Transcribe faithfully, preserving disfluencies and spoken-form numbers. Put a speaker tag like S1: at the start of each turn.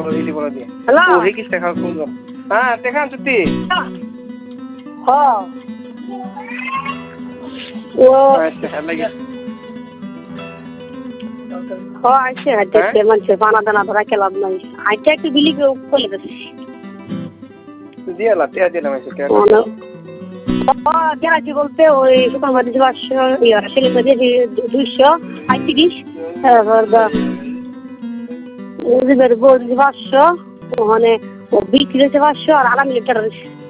S1: দিদি বলে দিয়ে
S2: হ্যালো
S1: ও হিকিস টাকা কোন হ্যাঁ দেখান তুই
S2: হ্যাঁ ও
S1: আচ্ছা লাগি
S2: ও আইছে হাইতে মানুষে পানা দানা ধরা খেলাম নাই আইটা একটু বিলি করে দিছি
S1: দিয়ে লাতে দিয়ে না মাইছে
S2: ও দেখাচ্ছি বলতে ওই সুপার মার্কেটে পাঁচশো ইয়া সেলে মধ্যে দুইশো আটত্রিশ তারপর ওদের বলছি পাঁচশো ওখানে ও বিক্রি হচ্ছে পাঁচশো আর আগামী লিটার